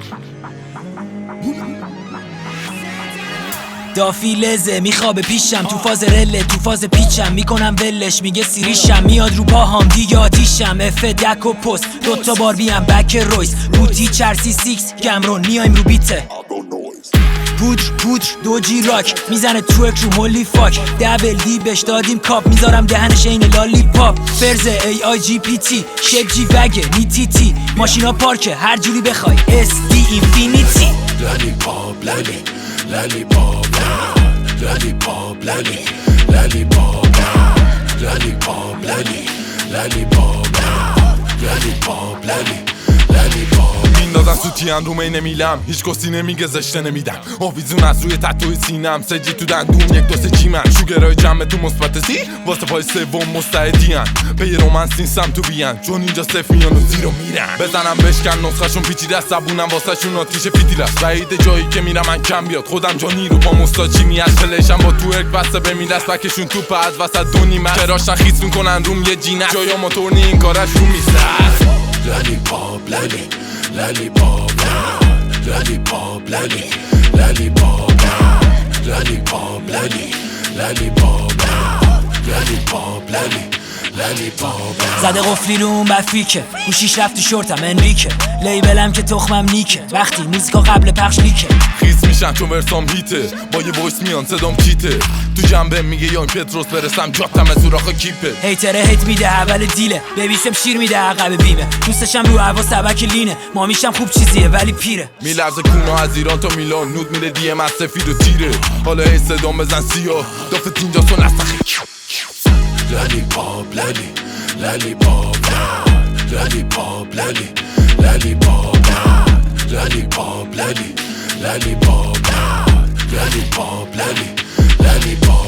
دافی لزه میخوابه پیشم، تو فاز رله تو فاز پیچم، میکنم ولش میگه سیریشم، میاد رو پاهام دیگه آتیشم، اف دک و پست دوتا بار بیم بک رویس روتی چرسی سیکس گمرون میایم رو بیته پودر دوجی راک میزنه توک رو هولی فاک دبل دی بهش دادیم کاپ میذارم دهنش این لالی پاپ فرزه ای آی جی پی تی شیب جی وگه نیتی تی ماشینا پارکه هر جوری بخوای اس دی اینفینیتی لالی پاپ لالی پاپ لالی پاپ لالی پاپ لالی پاپ لالی پاپ لالی پاپ لالی پاپ میندازن سوتیان رو مینه میلم هیچ کسی نمیگه زشته نمیدم آویزون از روی تتوی سینم سجی تو دندون یک دو سه جیمن شوگرای جمع تو مثبت سی واسه پای سوم مستعدین به یه رومنس نیستم تو بیان چون اینجا صف میان و زیرو میرن بزنم بشکن نسخه‌شون پیچیده است زبونم واسه شون آتیش فیتیل است بعید جایی که میرم من کم بیاد خودم جانی رو با مستاچی میاد تلشم با تو ارک بسته بمیرست بکشون توپ از وسط دونی من کراشن خیس میکنن روم یه جینه جایا موتور نی این کارش رو میسرد لالی پاپ لالی پاپ لالی پاپ لالی پاپ لالی پاپ لالی پاپ لالی پاپ لالی پاپ زده قفلی رو اون بفیکه گوشیش رفت تو شورتم انریکه لیبلم که تخمم نیکه وقتی موزیکا قبل پخش لیکه خیس میشن چون ورسام هیته با یه وایس میان صدام کیته تو جنبه میگه یا این پتروس برسم جاتم از سوراخ کیپه هیتره هیت میده اول دیله ببیسم شیر میده عقب بیمه دوستشم رو هوا سبک لینه مامیشم خوب چیزیه ولی پیره میلرزه کونا از ایران تا میلان نود میده دیم از سفید و تیره حالا هی صدام بزن سیاه دافت اینجا سون نستخی لالی پاپ لالی پاپ لالی پاپ لالی پاپ لالی پاپ لالی پاپ لالی پاپ لالی پاپ